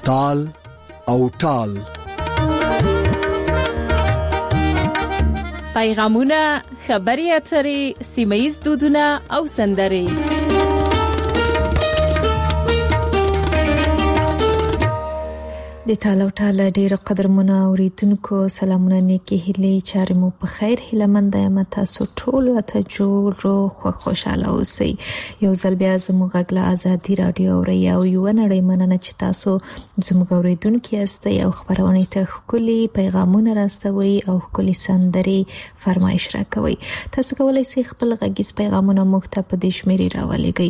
تال او ټال. پیغامونه، خبري اترې، سیمه‌ییز دودونه او سندرې. د تالو ټاله ډیر قدرمنه اوریدونکو سلامونه نیکی هیله چاره مو په خیر هیله مند یم تاسو ټول ته جوړ خو خوشاله اوسئ. یو ځل بیا زموږ غږ له ازادي رادیو اوري او یو نړۍ مننه چې تاسو زموږ اوریدونکو یاست او خبرونه ته خولي پیغامونه راستوي او خولي سندري فرمایش راکوي. تاسو کولای شئ خپل غږیز پیغامونه موږ ته په دې شمیرې راولېږئ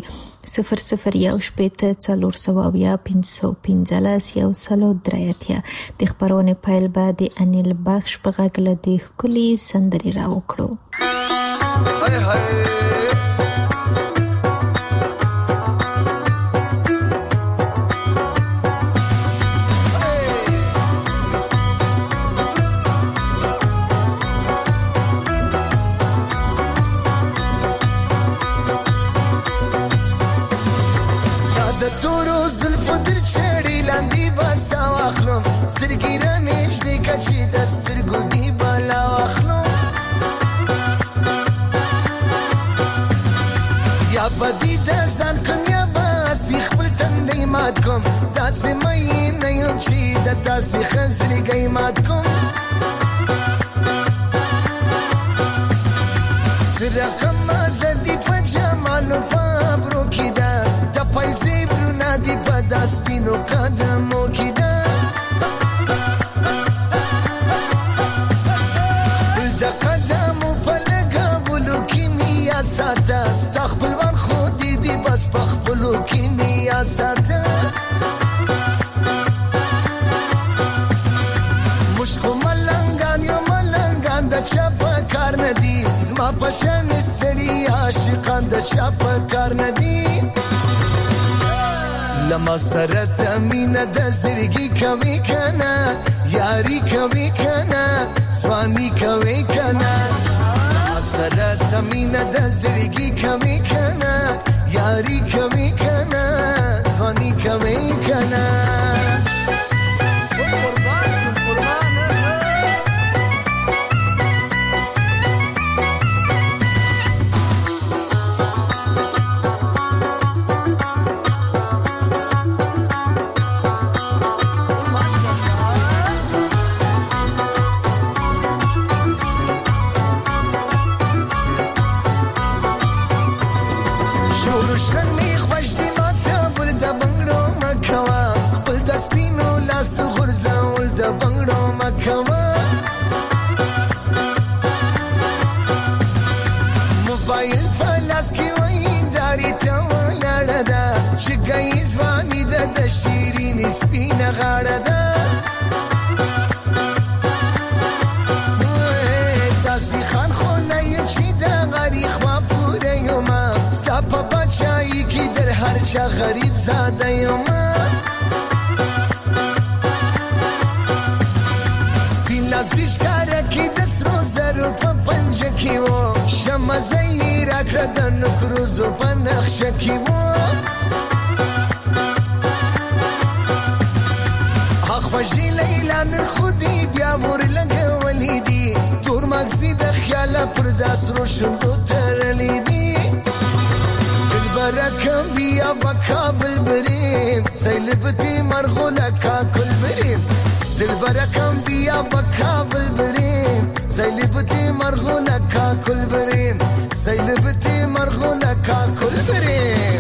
001815 درایتیا. د خبرونه پایل بعد انیل بخش په غږ له دې خولي سندري راوکړو. بدی د ځان کنیا باسي خپل تندې مات کوم داسې مې نه یم چې د تاسې خزرګي مات کوم سره کوم زدي په جمالو پابرو کې دا د پایزې ورونه دی په داس پینو قدمو کې دا د قدمو په لګولو کې میا ساته استغفر بس پخپلو کیمیا ساته مشکو ملنگان یو ملنگان دا چپ کار ندی زما پشن سری عاشقان دا چپ کار ندی لما سرت امین دا زرگی کوي کنا یاری کوي کنا سوانی کوي کنا سرت امین دا زرگی کوي کنا یاری کوي کنا ځواني کوي کنا غریب زاده یم سپین لاسیش کاره کی دس روزرو په پنجه کی و شمع زیر اکردن کروزو په نخشه کی و اخوشی لیلان خودی بیا مور لگه ولیدی دور مگزی د خیاله پر دست رو شندو ترلیدی برکم بیا بکابل بریم سیلبتی مرغوله کاکل بریم دل برکم بیا بکابل بریم سیلبتی مرغوله کاکل بریم سیلبتی مرغوله کاکل بریم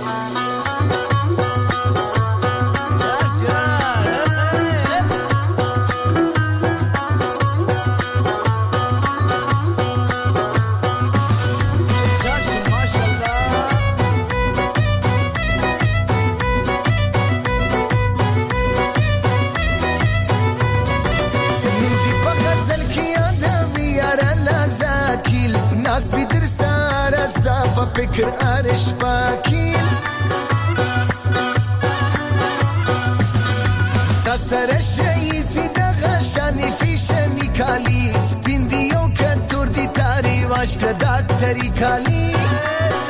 فکر آرش باکیل سسرش رئیسی دغشانی فیشنی کالی سپیندیو کتور دی تاری واش کرداد تری کالی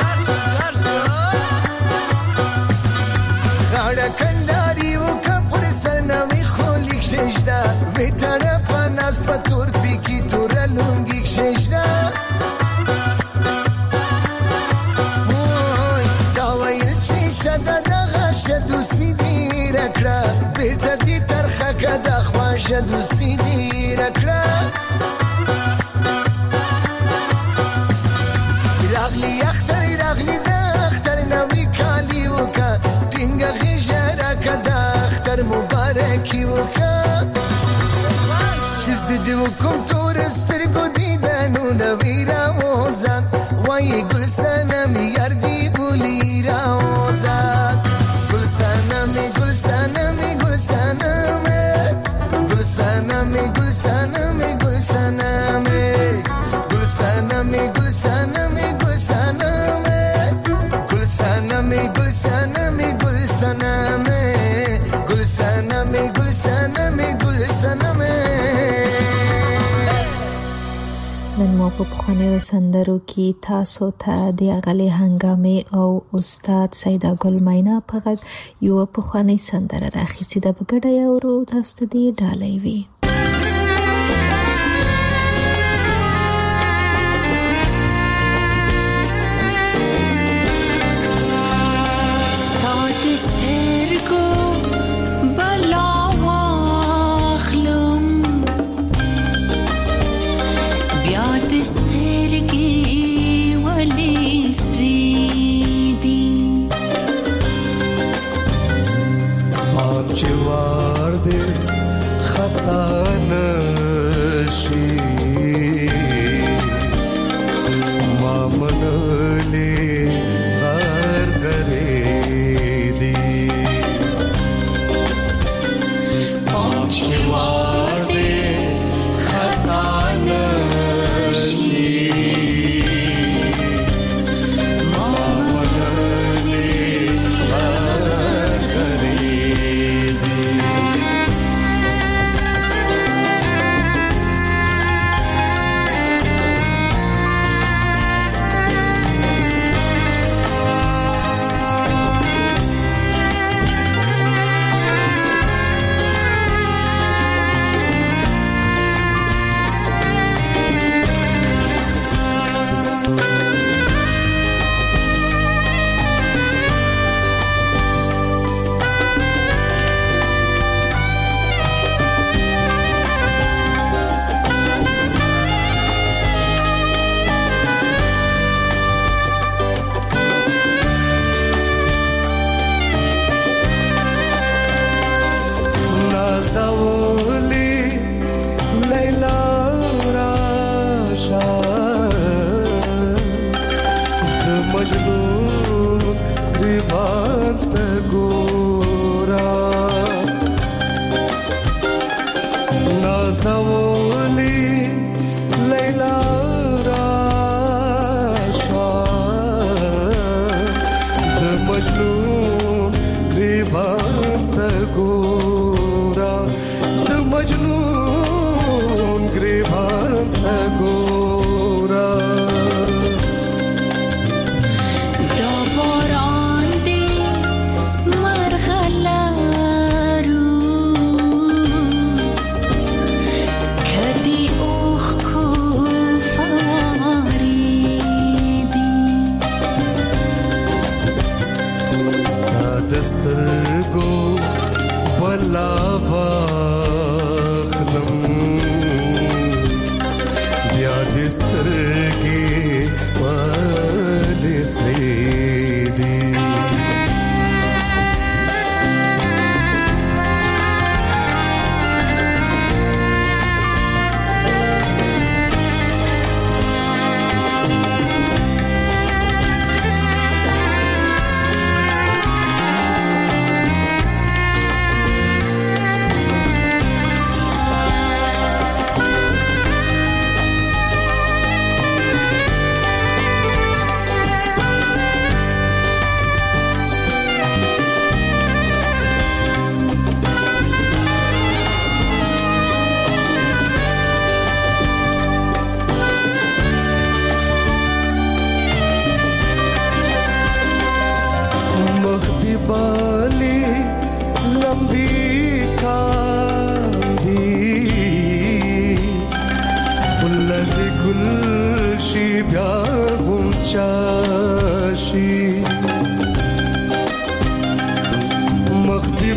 غاڑا کنداری و کپر پتور پیکی تور لونگی کشیشنا داویل چی شده دغشه دوستی دیرکره بیرته دی ترخه که دخواشه دوستی دیرکره راغلی اختر راغلی دختر نوی کالی وکا دینگا غیجره که دختر مبارکی وکا چیزی دیو کم تورستر کو دیدنو نوی راوزن وای گل سنمی یردی بولی راوزن گل سنمی گل سنمی گل سنمی گل سنمی گل سنمی گل سنمی گل سنمی گل سنمی گل سنمی گل سنمی گل سنمی گل سنمی گل سنمی گل سنمی گل سنمی نن مو په پخوانیو سندرو کې تاسو ته د اغلې هنګامې او استاد سیدا ګل مینا په غږ یو پخوانی سندره راخیستې ده په ګډه یو تاسو ته دی ډالۍ وي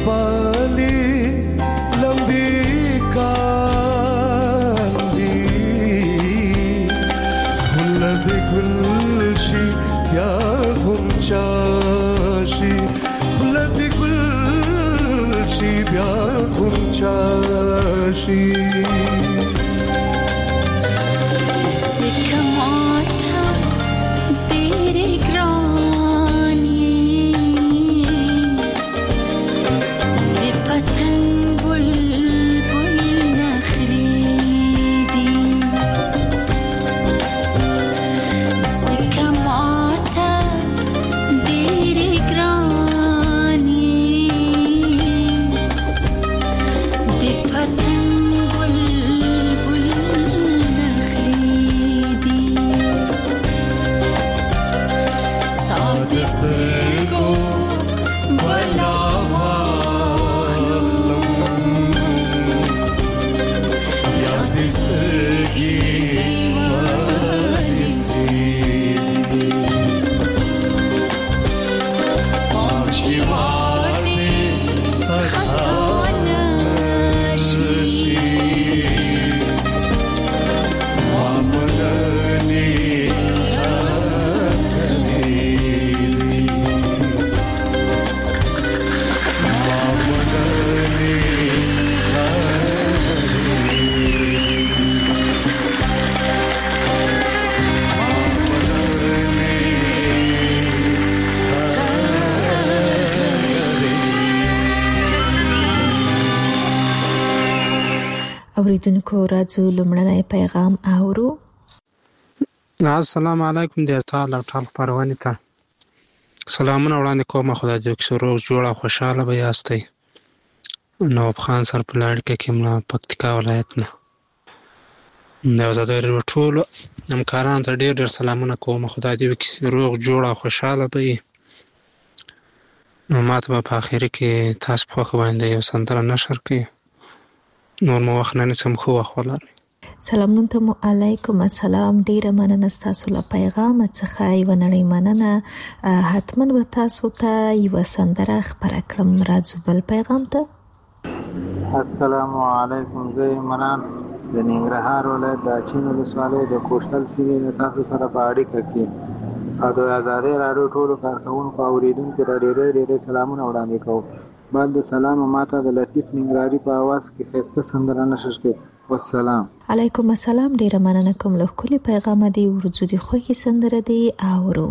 بالی لمبی کاندی خلد گلشی یا غنچاشی خلد گلشی یا غنچاشی اوریدونکو راځو لومړنی پیغام اورو. السلام علیکم د ټال او ټال پروانې ته سلامونه وړاندې کوم. خدای دې وکړي روغ جوړ او خوشاله به یاستئ. نواب خان سر په لړکه کې ملا پکتیکا ولایت نه د آزادۍ ټولو همکارانو ته ډېر ډېر سلامونه کوم. خدای دې وکړي روغ جوړ او خوشاله به یې. نو ماته به په اخر کې تاسو په خوښه باندې یو سندره نشر کړئ. نور مو وخت نه نیسم، ښه وخت ولرئ. سلامونه مو علیکم السلام. ډیره مننه ستاسو له پیغام څخه. یو نړۍ مننه. حتما به تاسو ته یو سندره خبره کړم. راځو بل پیغام ته. السلام علیکم. زه ایمران د ننګرهار ولایت د اچین ولسوالۍ د کوشتل سیمې نه تاسو سره په اړیکه کې او د آزادۍ راډیو ټولو کارکوونکو او اوریدونکو ته ډېر سلامونه وړاندې کوم. بعد د سلام ماته د لطیف ننګرهاري په आवाज کې ښایسته سندره نشر کړئ. والسلام. علیکم السلام. ډیره مننه کوم. له ښکلي پیغامه دی ورځو دی خوږې سندره دی اورو.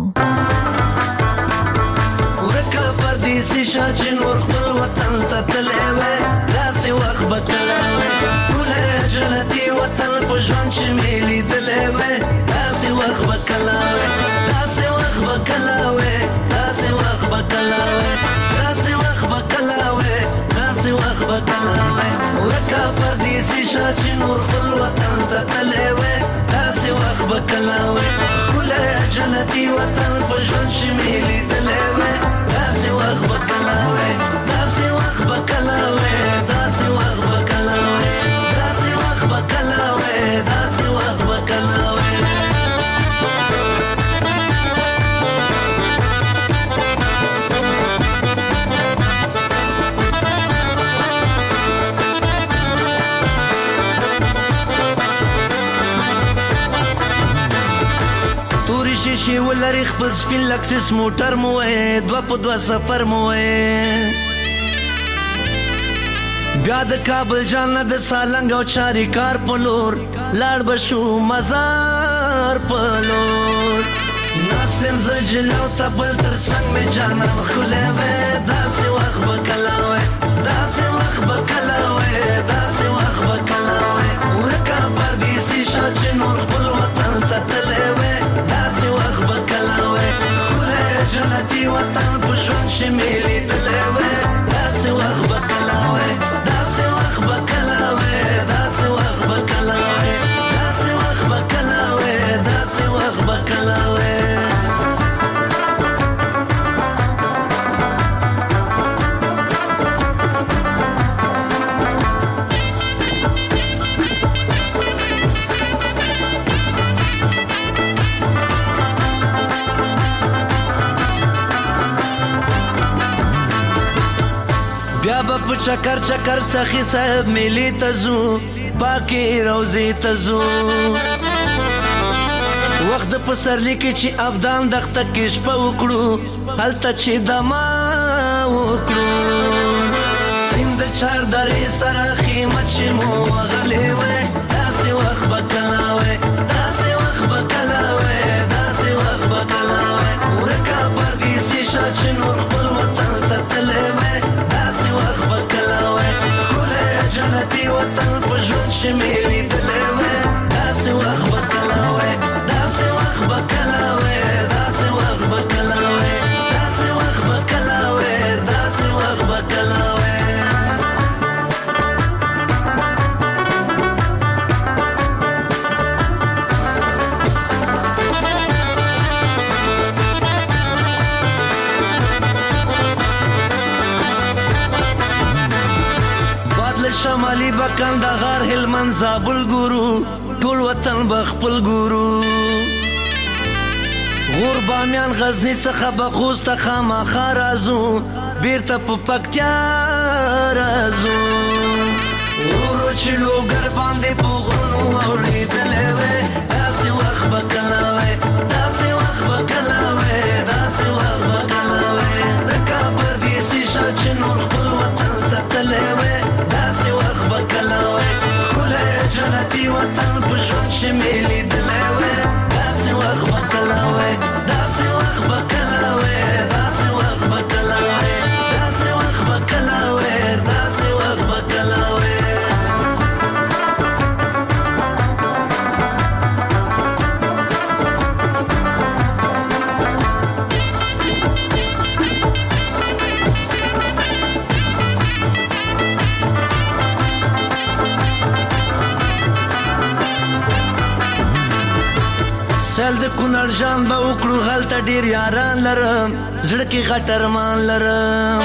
ورکه پردیسي شاچ نور خپل وطن ته تللی وی، داسې وخت به کله وی ټوله جنتي وطن په ژوند چې مې لیدلی وی، داسې وخت به کله وی داسې وخت به کله وی داسې وخت به کله وی داسې وخت به کله وی داسې وخت به کله وی ورکه پردیسي شاچ نور خپل وطن ته تللی وی، داسې وخت به کله وی ټوله جنتي وطن په ژوند چې مې لیدلی وی، داسې وخت به کله وی داسې وخت به کله وی داسې وخت به کله وی داسې وخت به کله وی داسې وخت به کله وی. شیشې ولري خپل سپین لکسس موټر مو وې دوه په دوه سفر مو وې بیا د کابل جان د سالنګ او چاري کار په لور لاړ بشو مزار په لور ناستم زجلو ته بل تر څنګ مې جانا خله وې داسې وخت به کله وې داسې وخت به کله وې داسې وخت به کله وې ورکه پردیسي شاچ نور خپل وطن ته تللی وې داسې وخت به کله وې ښکلی جنتي وطن په ژوند چې مې لیدلی وې داسې وخت به کله وې داسې وخت به کله وې داسې وخت به کله وې داسې وخت به کله وې داسې وخت به کله وې. بیا په چکر چکر سخی صاحب ملی تزو پاکی روزی تزو وخت په سرلی کې چې ابدان دغه کې شپه وکړو هلته چې دما وکړو سیند چار درې سره خیمه چې مو غلې وې داسې وخت بکلاوې داسې وخت بکلاوې داسې وخت بکلاوې ورکا پردیسی شا چې نور خپل وطن ته تلې وې داسې وخت بکلاوې ښکلی جنتي وطن په ژوند چې مې لیدلې وې داسې وخت بکلاوې داسې وخت بکلاوې داسې وخت بکلاوې داسې وخت بکلاوې داسې وخت بکلاوې شمالی بکن دا غار هلمند زابل ګورو ټول وطن بخپل ګورو غور بامیان غزنی څخه بخوست خامخا رازو بیرته په پکتیا رازو ورو چې لوګر باندې په غرونو اوریدلې وې داسې وخت بکلاوې داسې وخت بکلاوې داسې وخت بکلاوې د کابر دیسی شا چې نور خپل وطن ته تلې وې داسې وخت بکلاوې ښکلی جنتي وطن په ژوند چې مې لیدلی وې داسې وخت بکلاوې داسې وخت بکلاوې داسې وخت بکلاوې داسې وخت بکلاوې داسې وخت بکلاوې سل د کونړ جان به وکړو هلته ډېر یاران لرم زړه کې غټ ارمان لرم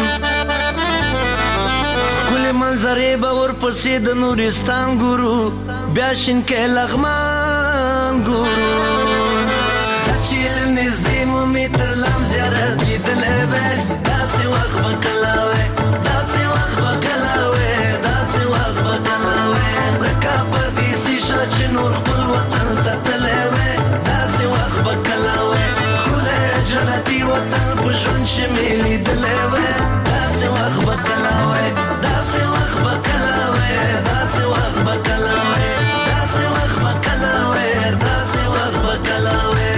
ښکلې منظرې به ورپسې د نورستان ګورو بیا شینکۍ لغمان ګورو ښه چې له نږدې مو مې تر لام زیارت لیدلی وی داسې وخت به کلاوې داسې وخت به کلاوې داسې وخت به کلاوې ورکا پردیسي شه چې نور خپل وطن ته تللی وی بکلاوې ښکلی جنتي وطن په ژوند چې مې لیدلی وې داسې وخت بکلاوې داسې وخت بکلاوې داسې وخت بکلاوې داسې وخت بکلاوې داسې وخت بکلاوې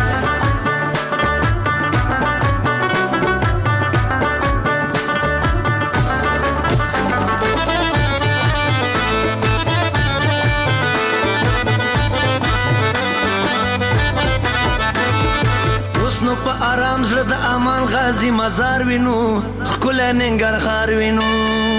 په آرام زړه د امان غازی مزار وینو ښکلی ننګرهار وینو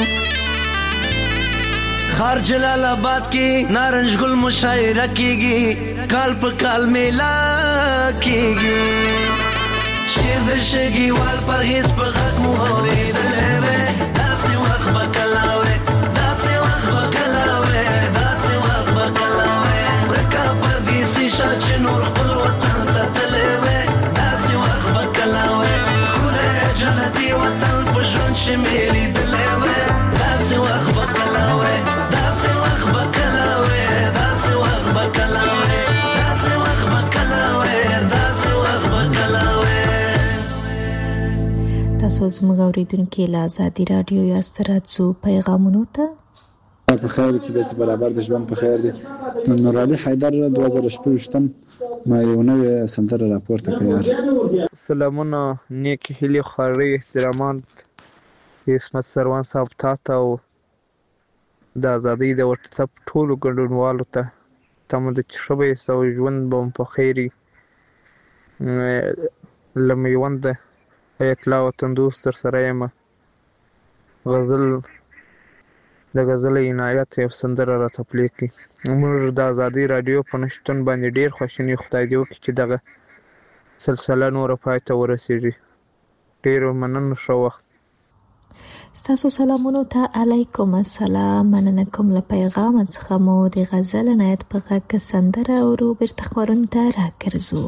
خار جلال آباد کې نارنج ګل مشاعره کیږي کال په کال میلا کیږي شیر د شګیوال پرهیز په غږ مو اورېدلی وی داسې وخت به کلاوې داسې وخت به کلاوې داسې وخت به کلاوې ورکا پردیسي شه چې نور خپل وطن ته تللی وی بکلاوې ښکلی جنتي وطن په ژوند چې مې لیدلی وې داسې وخت بکلاوې داسې وخت بکلاوې داسې وخت بکلاوې داسې وخت بکلاوې داسې وخت بکلاوې تاسو زموږ اورېدونکي له ازادي راډیو یاست راځو پیغامونو ته په خیر کې د برابر د ژوند په خیر دی نور علي حیدر 2016 ما یو نوې سندره راپورته کړه سلامونه نیک هیلې خواري احترامات عصمت سروان صاحب ته او د ازادۍ د واتس اپ ټولو ګډونوالو ته تمه د چشبې سو ژوند بم په خیري لمیوند اطلاع وطندوس تر سره یم غزل د غزل عنایت یو سندره راته پلی کړي موږ د ازادۍ راډیو په نشتون باندې ډېر خوشحالي خدای دې وکړي چې دغه سلسله نور پای ته ورسیږي ډېر مننه ښه وخت ستاسو سلامونو ته علیکم السلام مننه کوم له پیغام څخه مو د غزل عنایت په غږ سندره او بیرته خبرونه ته راګرځو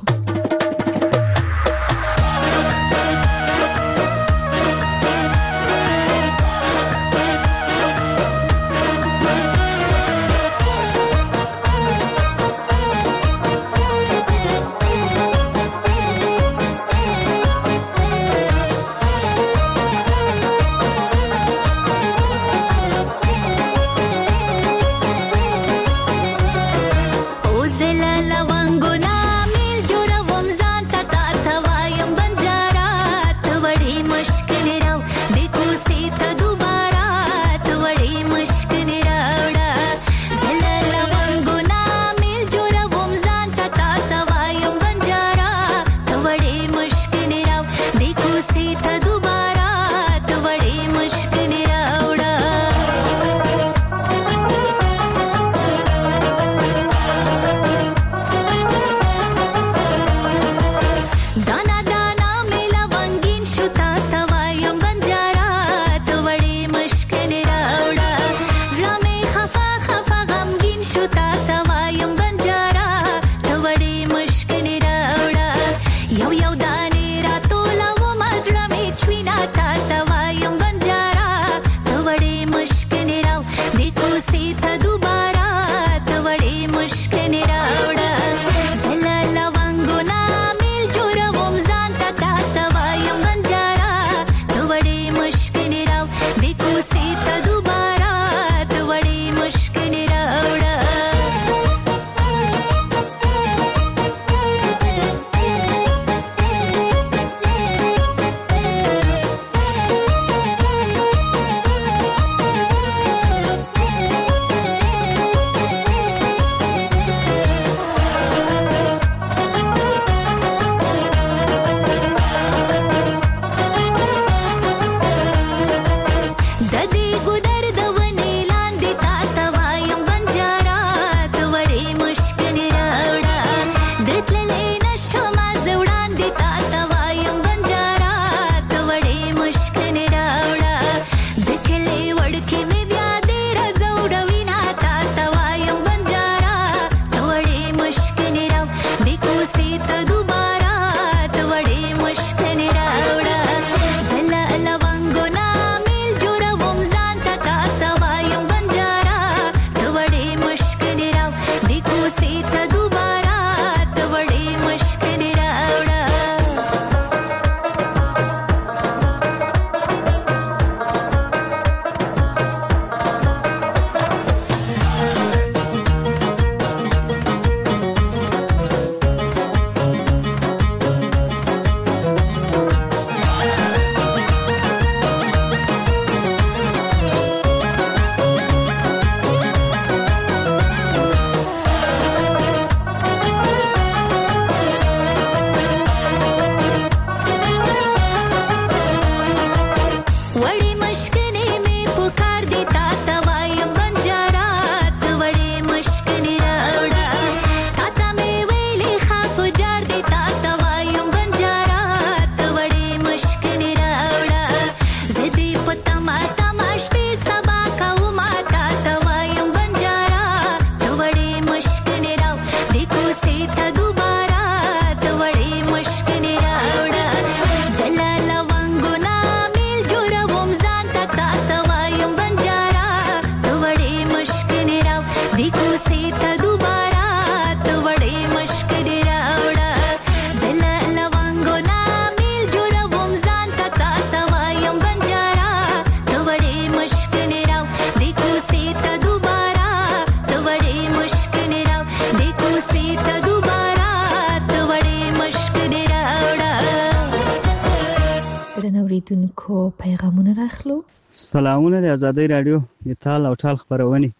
اوریدونکو پیغامونه راخلو. سلامونه د آزادۍ رادیو د تال او ټال خبرونه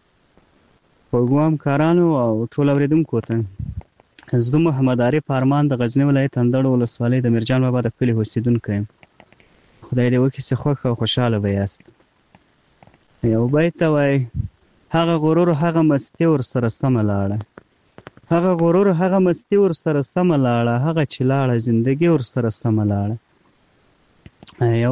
پروګرام کارانو او ټول اوریدونکو ته زه محمد عارف ارمان د غزنی ولایت اندړ ولسوالۍ د میرجان بابا د کلی اوسیدونکی یم. خدای دې وکړي چې خوښ او خوشاله به یاست. یو بیت وای هغه غرور هغه مستی ور سره سم لاړه، هغه غرور هغه مستی ور سره سم لاړه، هغه چې لاړه زندگی ور سره سم لاړه. یو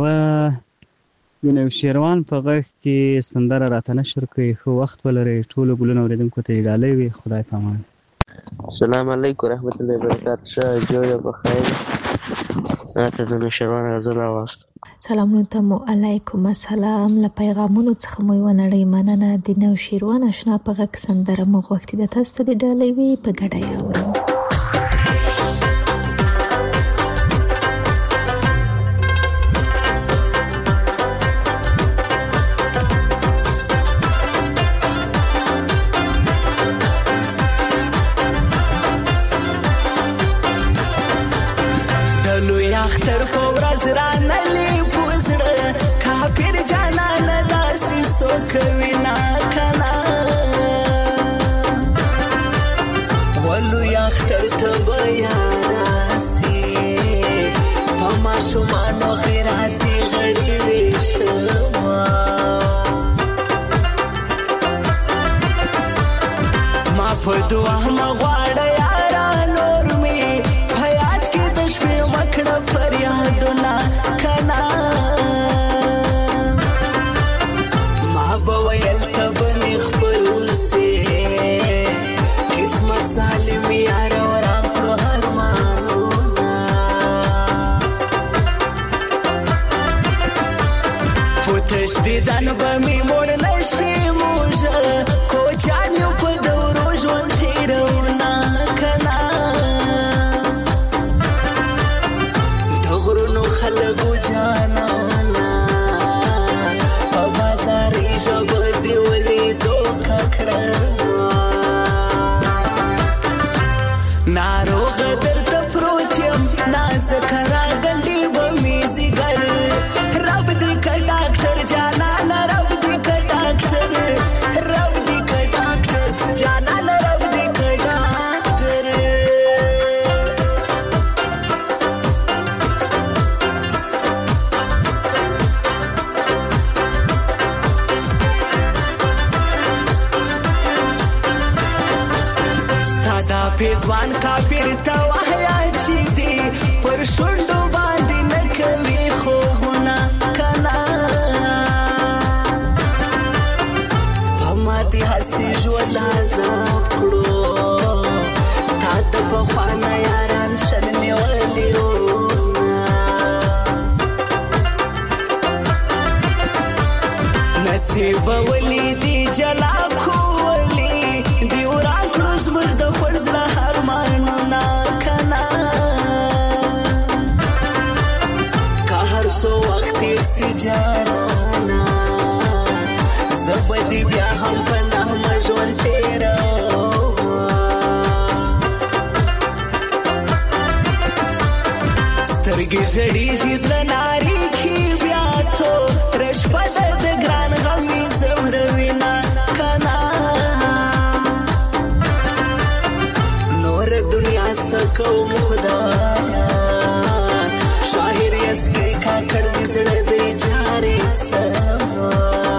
د شیروان په غږ کې سندره راته نشر کوي. ښه وخت ولرئ ټولو ګلونو اوریدونکو ته ډالۍ وي. خدای پامان. السلام علیکم رحمت الله وبرکاته. شه جوړ بخیر. راته د نشروان غزل راوست. سلامونه ته مو علیکم السلام. له پیغامونو څخه مو یو نړۍ مننه. د نو شیروان آشنا په غږ سندره مو غوښتي د تاسو ته ډالۍ وي په ګډه یاورم. اختر په ورځ را نلی تجدیدن به می مړ نشي موږ کوچان یو په دورو ژوند تیرونه کنه د غرونو خلکو جانانه په بازاري ژبه دې ولیدو ککړه ناروغه درته پروت یم نازکه راګنډې به مې ځیګر رب دې که ډاکټر جانانه رب دې که ډاکټر رب دې که ډاکټر جانانه رب دې که ډاکټر ستا دا پیزوان کافر ته وحیا چې دی پر شونډو باندې نه کوي خوبونه کنه په ماتې هسې ژوند عذاب کړو تا د پخوانه یاران شل نیولي نصیب ولیدي جلا کولی دی وران کړو زموږ د خپل زړه ارمانونه کنه که هر څو وخت تېر سي جانانه زه به دې بیا هم په نغمه ژوند تېروم سترګې ژړېږي زړه نارېږي بیا توره شپه ده د ګران غم مې ځوروینه کنه نور دنیا څه کوم خدایا شاعر یسکې کاکړ مې زړه دی جارې سما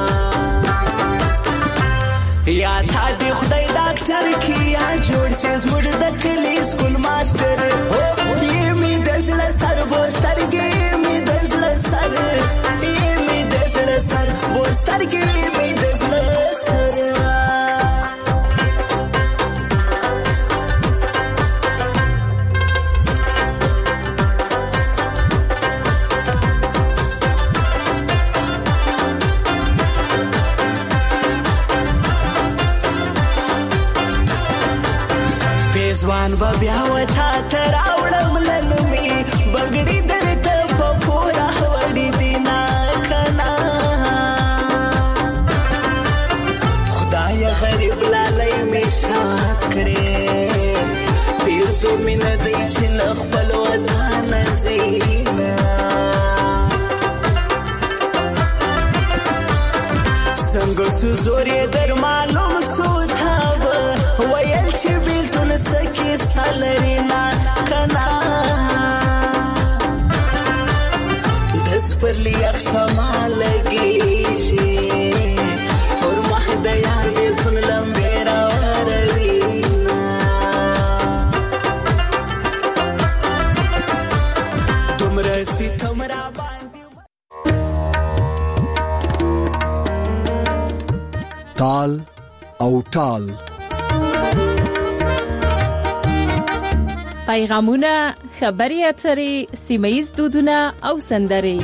یا تا دې خدای ډاکټر کې یا جوړ سي زموږ د کلي سکول ماسټر یې مې د زړه سر بوسترګې مې د زړه سر یې مې د زړه سر بوسترګې مې د زړه سر ځوان به بیا وتا ته راوړم لنومې بګړي درته په پوره وړي دي نه کنه خدایه غریب لالی مې شاد کړې پیرزو مې نه دی چې له خپل وطنه ځي نه څنګه سو زور یې در معلوم سو تا به ویل چې بیلتون سکی سالری نه کنه دس پر لیاق شما لګیږي پر مخ د یار بیلتون لمبې راوروي دومره ستم را باندې تال او ټال پیغامونه خبري اترې سیمه‌ییز دودونه او سندرې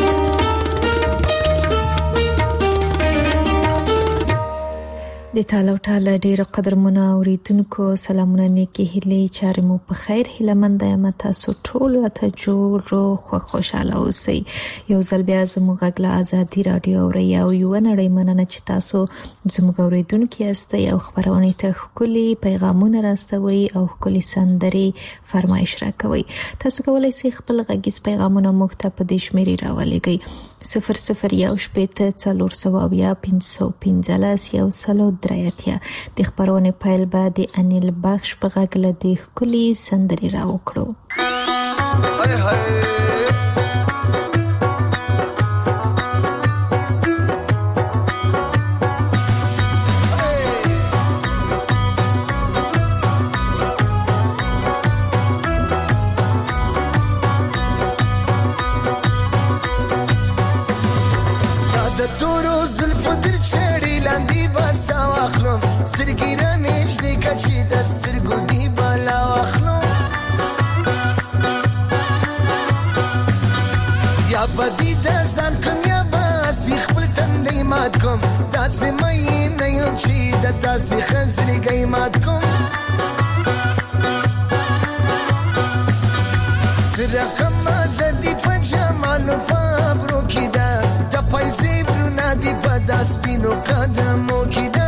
د تالو ټاله ډیر قدرمنه اوریدونکو سلامونه نیکی هیلې چارې مو په خیر هیلمند یم تاسو ټول ته جوړ روغ او خوشاله اوسئ یو ځل بیا زموږ غږ له ازادي رادیو اوري او یو نړۍ مننه چې تاسو زموږ اوریدونکو یاست او خبرونه ته خولي پیغامونه راستوي او خولي سندري فرمایش راکوي تاسو کولای شئ خپل غږیز پیغامونه موږ ته په دې شمیرې راولېږئ 00120515 د خبرونه پایل بعد انیل بخش په غږ له دې خولي سندري راوکړو تورو زلفو در چړې لاندې باسا واخلم سترګې را نږدې کچې د سترګو دی بالا واخلم یا بدی د ځان کم یا داسې خپل تندی مات کوم داسې مې نه یم چې د داسې خزرګۍ مات کوم رقم زدی په جمالو پابرو کې ده د پیسې ورونه دی په داس پینو قدمو کې ده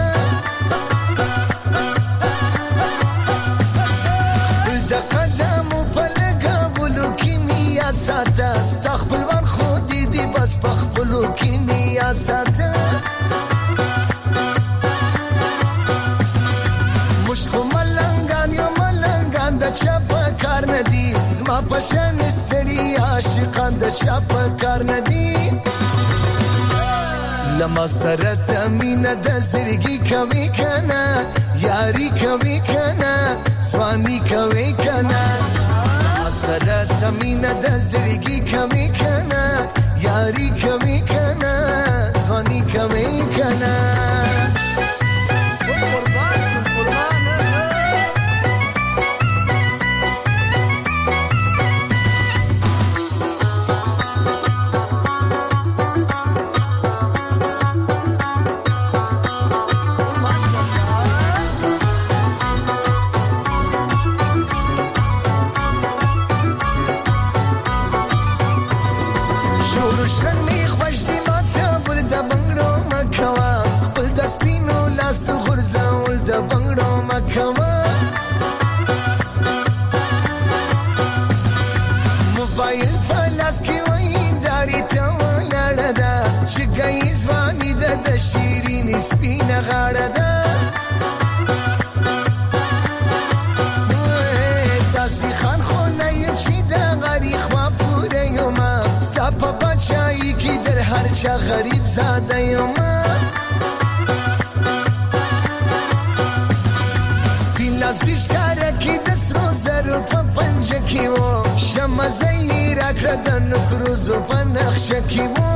د قدمو په لګولو کې میا ساته ستا خپلوان خو دی بس په خپلو کې میا ساته مشکو ملنګان یو ملنګان د چا په کار نه دي زما پشن سړي عاشقان د چا په کار نه دي لما سره تمینه د زړګي کوي کنه یاري کوي کنه ځواني کوي کنه سره تمینه د زړګي کوي کنه یاري کوي کنه ځواني کوي کنه موبایل په لاس کې وای داري ته ولاړه ده چې ګي ځواني ده د شیرین سپینه غاړه ده داسې خان خو نه یم چې د غریب خوا پوره یم ستا په بچایي کې در هر چا غریب زاده یم سپین لاسي ښکاره کې د سرو زرو په پنجه کې و شمه زینې راکړه د نکروزو په نقشه کې و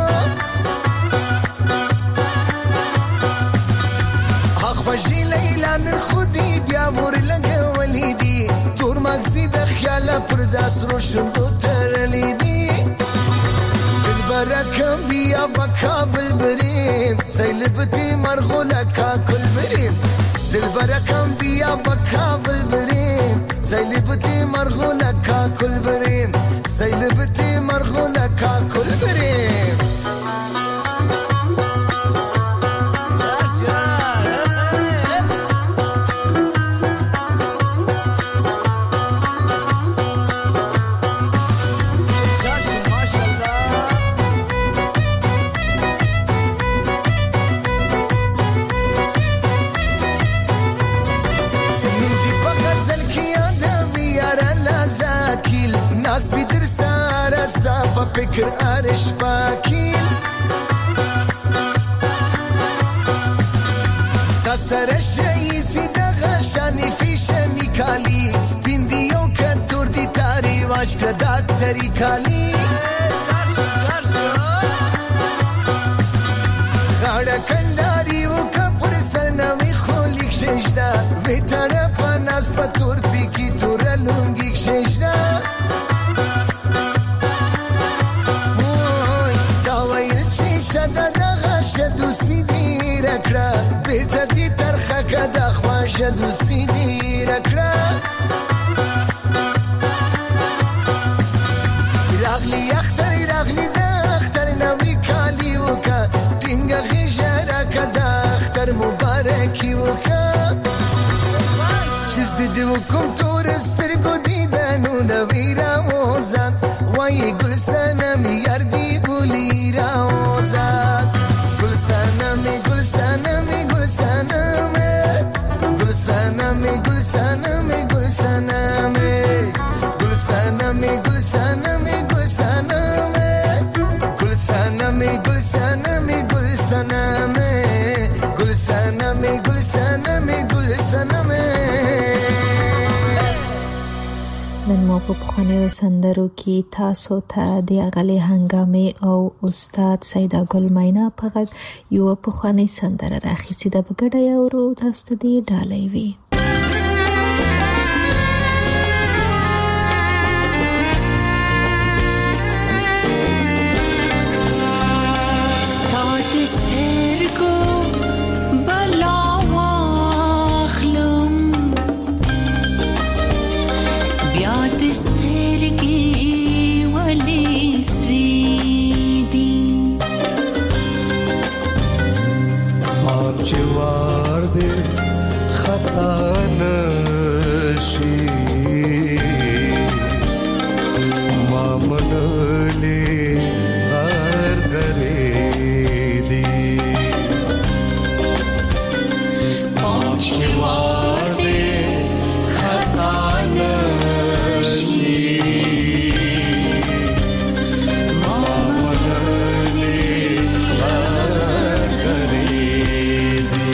خوږې لیلا نن خو دې بیا ورلګولې دي تور مغزي د خیاله پر داسرو شونډو تړلې دي دلبره کم بیا به کابل بریم سیلبتې مرغوله کاکل بریم دلبره کم بیا به کابل بریم سیلبتې مرغوله کاکل بریم سیلبتې مرغوله کاکل بریم سپی در سارا ستا پا فکر آرش باکیل ساسرش رئیسی دا غشانی فیشنی کالی سپین دیو کتور دی تاری واش کرداد تری کالی غاڑا کنداری و کپر سرنوی خولیک ششدا بیتانا پا ناز پا تور پیکی تورا لونگیک ششدا دوستی دی رکړه بیرته دې ترخه که د خواشه دوستی دی رکړه راغلی اختر راغلی د اختر نوی کالی وکه ټینګه غېږه راکه د اختر مبارکي وکه چې زه دې وکم تور سترګو دیدنونه وي راوځه وایي ګل صنمې یار دې بولي راوځه Gulsaname, gulsaname, gulsaname, gulsaname, gulsaname, gulsaname, gulsaname, gulsaname, gulsaname, gulsaname, gulsaname, gulsaname, gulsaname, gulsaname, gulsaname. نن مو په پخوانیو سندرو کې تاسو ته د اغلې هنګامې او استاد سیده ګل مینا په غږ یو پخوانی سندره راخیستې ده په ګډه یې اورو تاسو ته دې ډالۍ وي ستا خطا نشي ما منلي غرغري دي پاچوار دي خطا نشي ما منلي غرغري دي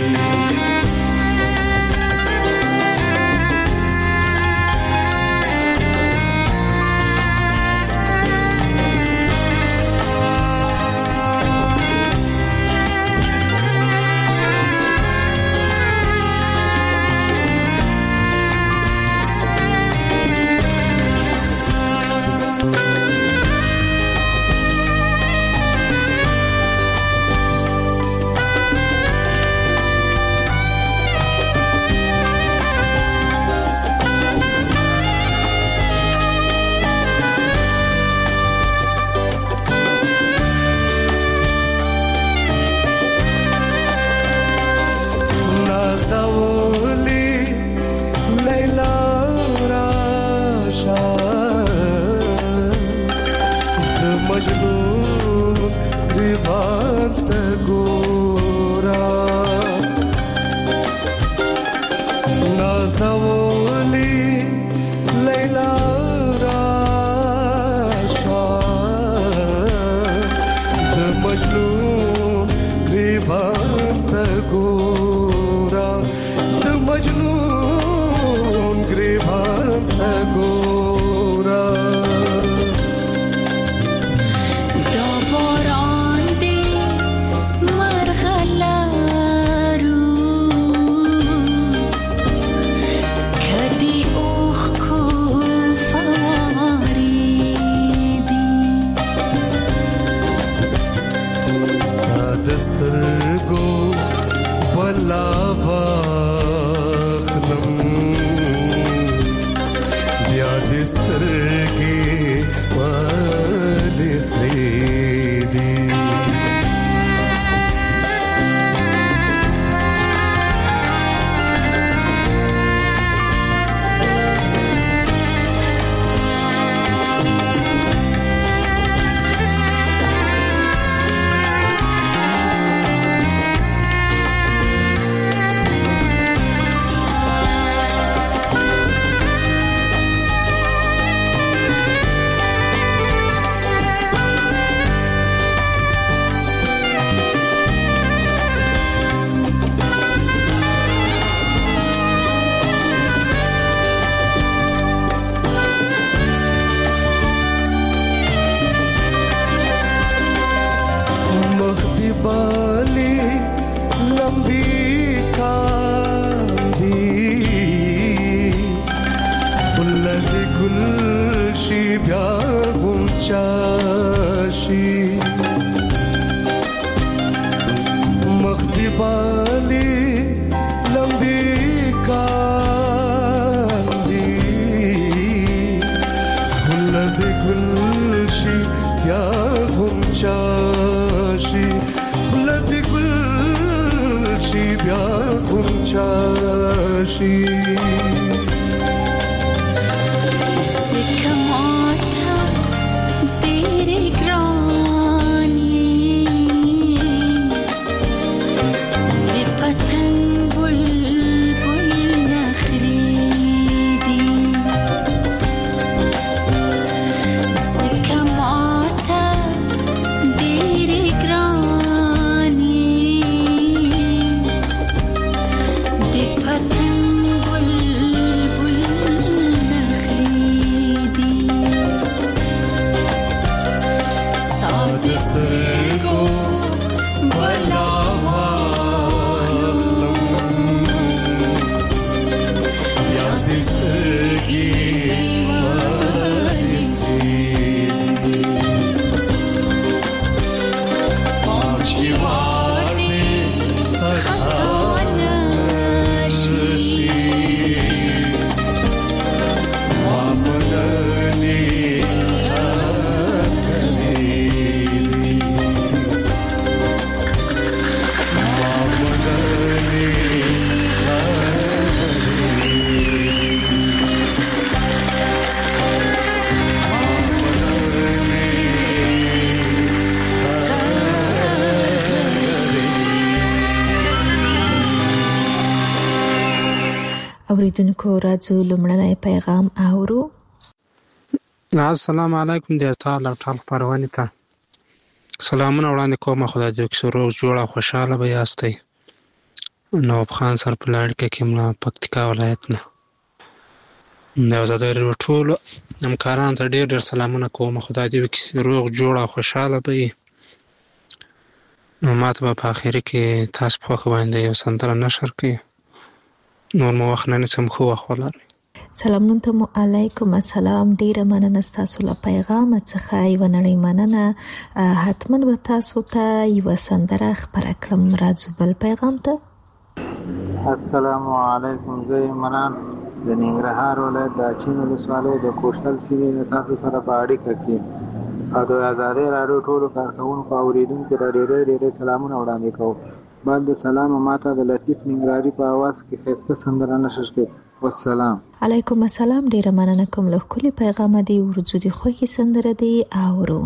اوریدونکو راځو لومړنی پیغام اورو. السلام علیکم د ټال او ټال پروانې ته سلامونه وړاندې کوم. خدای دې وکړي روغ جوړ او خوشاله به یاستئ. نواب خان سر په اړیکه کې ملا پکتیکا ولایت نه د آزادۍ راډیو ټولو همکارانو ته ډېر ډېر سلامونه کوم. خدای دې وکړي روغ جوړ او خوشاله به وي. نو ماته به په اخر کې تاسو په خوښه باندې یو سندره نشر کړئ. نور مو وخت نه نیسم، ښه وخت ولرئ. سلامونه مو علیکم السلام. ډیره مننه ستاسو له پیغام څخه. یو نړۍ مننه. حتما به تاسو ته یو سندره خبره کړم. راځو بل پیغام ته. السلام علیکم. زه عمران د ننګرهار ولایت د اچین ولسوالۍ د کوشتل سیمې نه تاسو سره په اړیکه کې او د آزادۍ راډیو ټولو کارکوونکو او اوریدونکو ته ډېر سلامونه وړاندې کوم. بعد سلام ماته د لطیف ننګرهاري په आवाज کې ښایسته سندره نشر کړئ. والسلام. علیکم السلام. ډیره مننه کوم. له ښکلي پیغامه دی ورځو دی خوږې سندره دی اورو.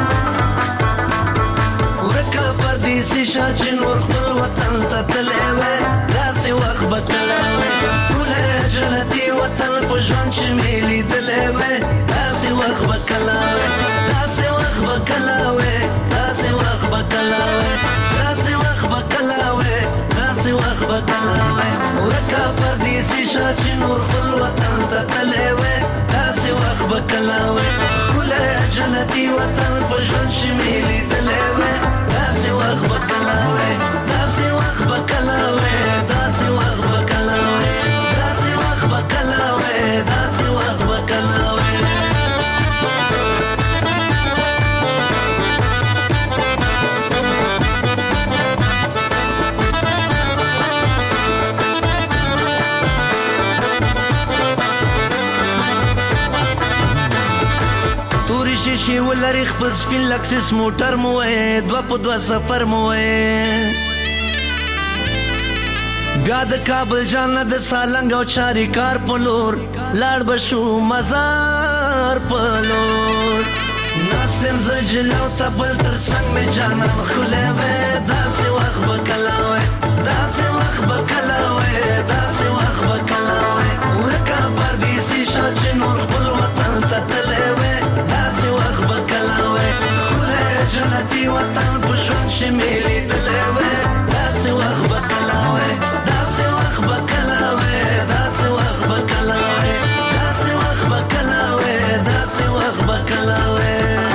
ورکه پردیسي شه چې نور خپل وطن ته تللی وی، داسې وخت به کله وی ټولی جنتي وطن په ژوند چې مې لیدلی وی، داسې وخت به کله وی، داسې وخت به کله وی، داسې وخت به کله وی، داسې وخت به کله وی، داسې وخت به کله وی. ورکه پردیسي شه چې نور خپل وطن ته تللی وی، داسې وخت به کله وی ښکلی جنتي وطن په ژوند چې مې لیدلی وی، داسې وخت به کله وی، داسې وخت به کله وی، داسې وخت به کله وی، داسې وخت به کله وی، داسې وخت به کله وی. شیشې ولري خپل سپین لکسس موټر مو وې، دوه په دوه سفر مو وې، بیا د کابل جان نه د سالنګ او چاریکار په لور لاړ به شو مزار په لور. ناستم زه جلو ته بل تر څنګ مې جانان ښکلی وې، داسې وخت به کله وې، داسې وخت به کله وې، داسې وخت به کله وې. ورکه پردیسي شه چې نور خپل وطن ته تللی وې، داسې وخت به کله وې ښکلی جنتي وطن په ژوند چې مې لیدلی وې، داسې وخت به کله وې، داسې وخت به کله وې، داسې وخت به کله وې، داسې وخت به کله وې، داسې وخت به کله وې.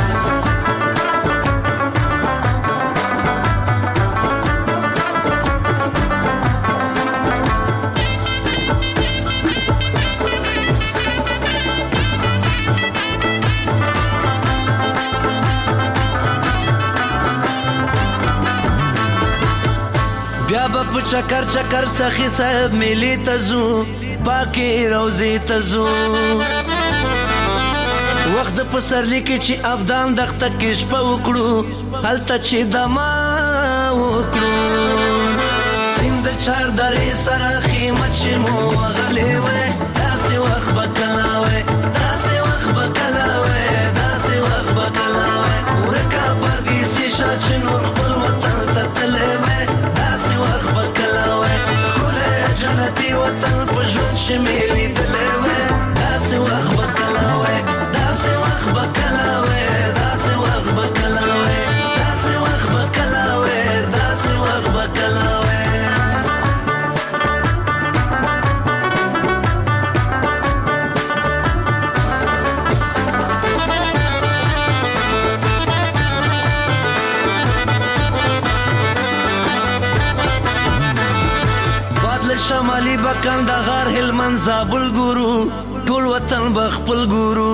بیا به په چکر چکر سخی صاحب میلی ته ځو، پاکې روضې ته ځو. وخت د پسرلي کې چې ابدان دښته کې شپه وکړو، هلته چې دما وکړو. سیند د چار درې سره خیمه چې مو وغلې وی، داسې وخت به کله وی، داسې وخت به کله وی، داسې وخت به کله وی. ورکه پردیسي شه چې نور خپل وطن ته تللی وی، داسې وخت به کله وی ښکلی جنتي وطن په ژوند چې مې لیدلی وی، داسې وخت به کله وی، داسې وخت به کله وی، داسې وخت به کله وی، داسې وخت به کله وی، داسې وخت به کله وی. شمالي بکندغار هلمند زابل ګورو، ټول وطن به خپل ګورو.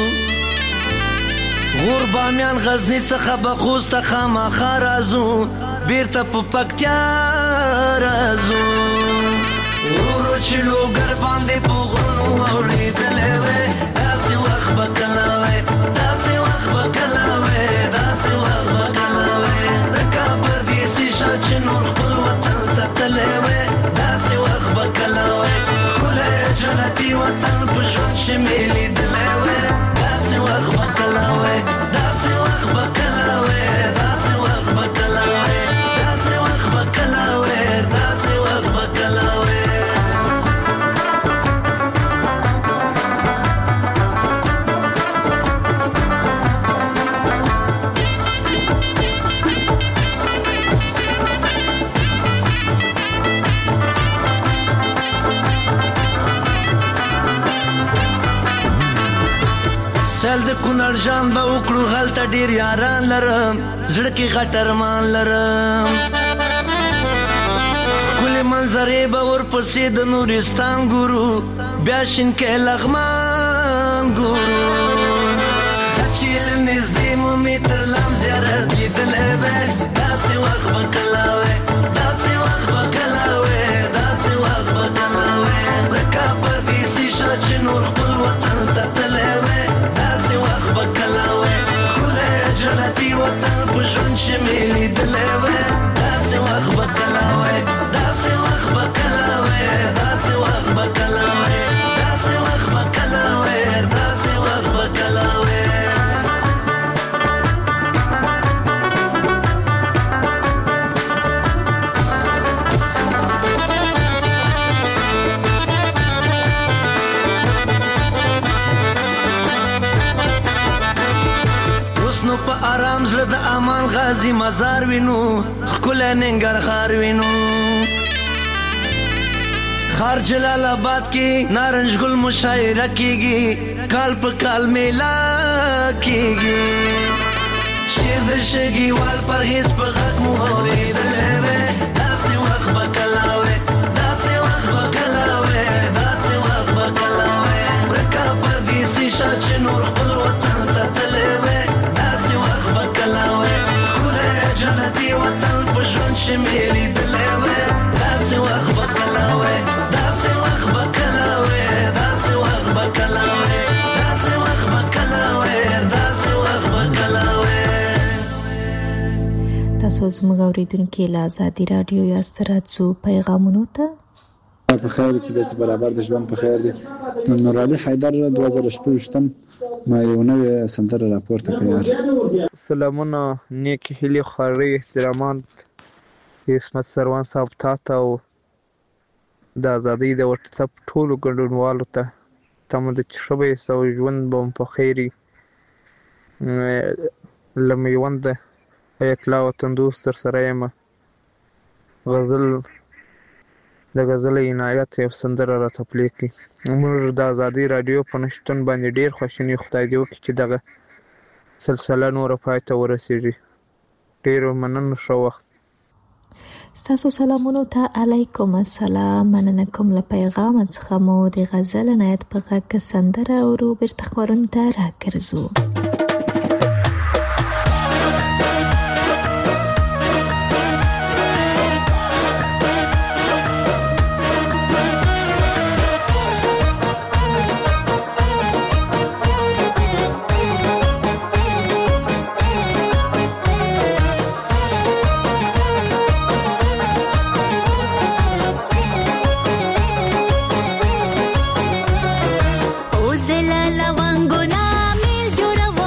غور بامیان غزني څخه به خوست ته خامخا راځو، بیرته په پکتیا راځو. ورو چې لوګر باندې په غرونو اورېدلی وی، داسې وخت به کله وی، داسې وخت به کله وی، داسې وخت به کله وی. رکه پردیسي شه چې نور خپل وطن ته تللی وی، داسې وخت به کله وی ښکلی جنتي وطن په ژوند چې مې لیدلی وی، داسې وخت به کله وی، داسې وخت به کله وی، داسې وخت به کله وی، داسې وخت به کله وی، داسې وخت به کله وی. مرجان به وکړو هلته ډیر یاران لرم زړه کې غټرمان لرم ښکلې منظرې به ورپسې د نورستان ګورو بیا شینکۍ لغمان ګورو چې له نږدې مو مې تر لام زیارت لیدلی دی داسې وخت به کله وی داسې وخت به کله وی داسې وخت به کله وی ورکه پردیسي شه چې نور خپل وطن ته تللی وی داسې وخت به کله وی ښکلی جنتي وطن په ژوند چې مې لیدلی وی داسې وخت به کله وی داسې وخت به کله وی داسې وخت به کله وی داسې وخت به کله وی داسې وخت به کله وی په آرام زړه د امان غازی مزار وینو ښکلی ننګرهار وینو خار جلال آباد کې نارنج ګل مشاعره کیږي کال په کال میله کیږي شعر د شګیوال پرهیز په غږ مو اورېدلی وی داسې وخت به کله وی داسې وخت به کله وی داسې وخت به کله وی ورکه پردیسي شه چې نور خپل وطن ته تللی وی جنتي وطن په ژوند چې مې لیدلی وی داسې وخت به کله وی داسې وخت به کله وی داسې وخت به کله وی داسې وخت به کله وی داسې وخت به کله وی تاسو زموږ اورېدونکي له ازادي راډیو یاست راځو پیغامونو ته په خیر کې د برابر د ژوند په خیر دی نور علي حیدر 2016 ما یو نوې سندره راپورته کړه سلامونه نیک هیلې خوارۍ احترامات عصمت سروان صاحب تاته او د ازادۍ د وټساپ ټولو ګډونوالو ته تمه ده چې ښه به یې او ژوند به مو په خیر وي له میونده اطلاع وطن دوست در سره یم غزل د غزل عنایت یو سندره راته پلی کړي موږ د ازادۍ راډیو په نشتون باندې ډېر خواشیني خدای دې وکړي چې دغه سلسله نوره پای ته ورسیږي ډېر مننه ښه وخت ستاسو سلامونو ته علیکم السلام مننه کوم له پیغام څخه مو د غزل عنایت په غږ سندره اورو بیرته خپرونې ته راګرځو لونګونه میل جوړو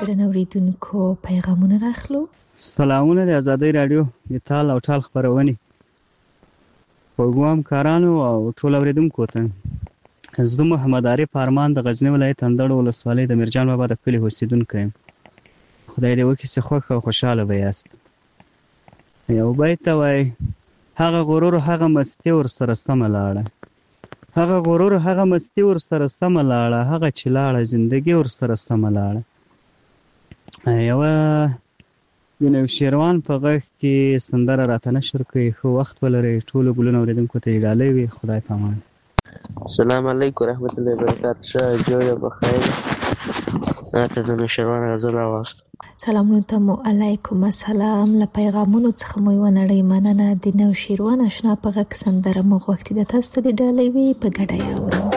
درنو اوریدونکو پیغامونه راخلو. سلامونه د آزادۍ رادیو د تال او ټال خبرونه پروګرام کارانو او ټول اوریدونکو ته زه محمد عارف ارمان د غزنی ولایت اندړ ولسوالۍ د میرجان بابا د کلی اوسیدونکی یم. خدای دې وکړي چې خوښ او خوشاله به یاست. یو بیت وای هغه غرور هغه مستی ور سره سم لاړه، هغه غرور هغه مستی ور سره سم لاړه، هغه چې لاړه زندگی ور سره سم لاړه. یو د نو شیروان په غږ کې سندره راته نشر کوي. خو وخت ولري ټولو ګلونو اوریدونکو ته ډالۍ وي. خدای پامان. السلام علیکم ورحمت الله وبرکاته. شاه جوړ بخیر. اته د نو شیروان غزل واست. سلامونه ته مو علیکم السلام. له پیغامونو څخه مو یو نړۍ مننه. د نو شیروان آشنا په غږ سندره مو غوښتي د تاسو ته ډالۍ وي په ګډه یاورم.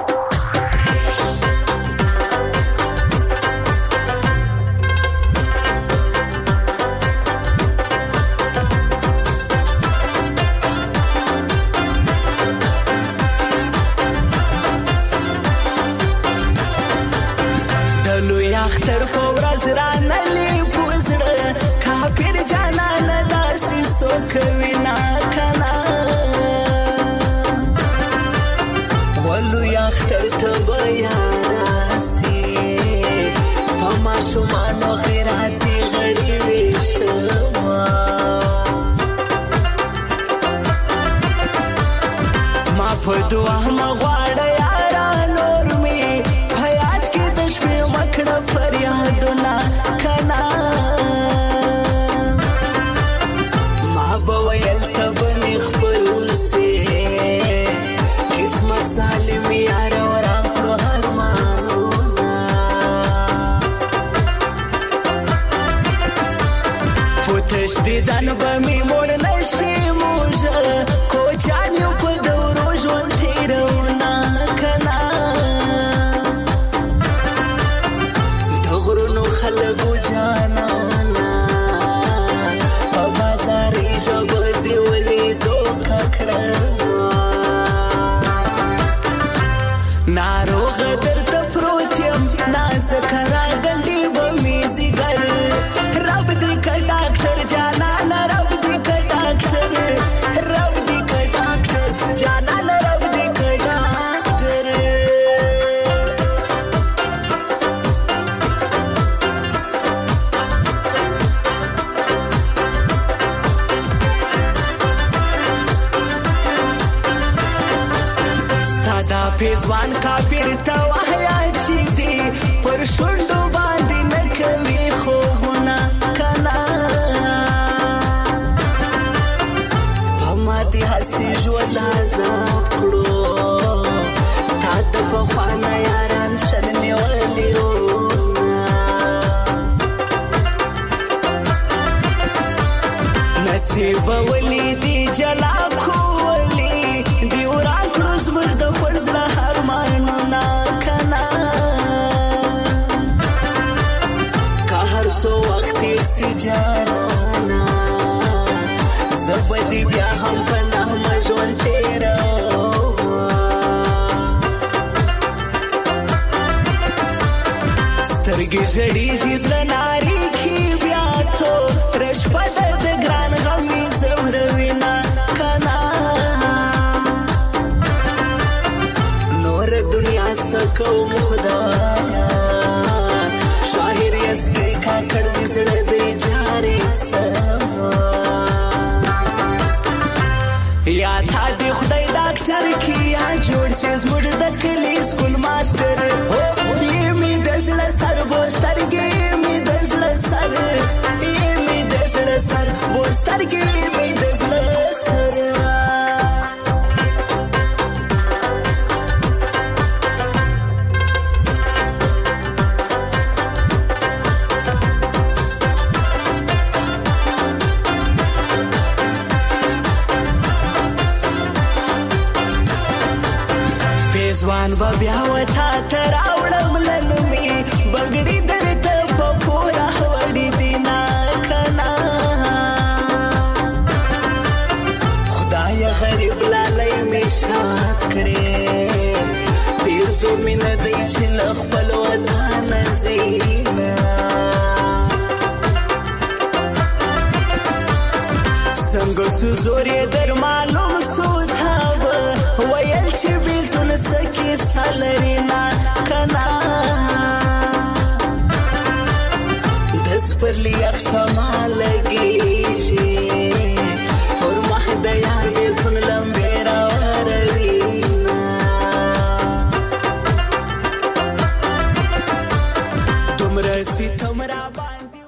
اختر فورز رانلی پوزړه کافر جانان داسې سوکوي نا کنا ولو اختر ته بیا راسي ما شومانو خیراتي غړي وشما ما په دعا ما غواړه یارا نور می حیات کې د شپې مکړه فریادونه کنا ما به ویل ته به خپل سي قسمت ظالم یار وران کړو هرمانونه پوتش دیدن به می مړ نشي موږ کوچان یو په دورو ژوند تیرونه کنا خلقو جانانا په بازار ژبه دی ولیدو ککړه ناروغ درته پروت یم نازک راغلی به مې ځیګر رب دې که ډاکټر جانانا رب دې که ډاکټر رب دې که ډاکټر جانانا رب دې که ډاکټر پیزوان کافر ته وحیا چې دی پر شونډو باندې نه کوي خوبونه کنا په ماتې هسې ژوند عذاب کړو تا د پخوانه یاران شل نیولي نصیب ولیدي جلا کولی دی وران کړو زموږ د فرض له هرمانونه کنا که هر څو وخت سي جانانا زه به دې بیا هم په نغمه ژوند تېروم سترګې ژړېږي زړه نارېږي بیا توره شپه ده د ګران غم مې ځوروي نه کنا دنیا سکوم خدایا شاهر یسکی کاکړ دې زړه دې جاري سما یا تا دې خدای ډاکټر کیا جوړ سي زموږ د کلی سکول ماستر یې می د زړه سر بوسترګې می د زړه سر یې می د زړه سر بوسترګې می د زړه سر ځوان به بیا وتا ته راوړم لنومي بګړي درته په پوره وړي دي نه کنا خدای غریب لالی مې شاد کړې پیر زو مینه دی چې له خپل وطن ځي نه سو زورې در معلوم سو تابه ویل چې بیلتون سکی سالری نه کنا دس پر لی اخشا ما لگی شی اور مح د یار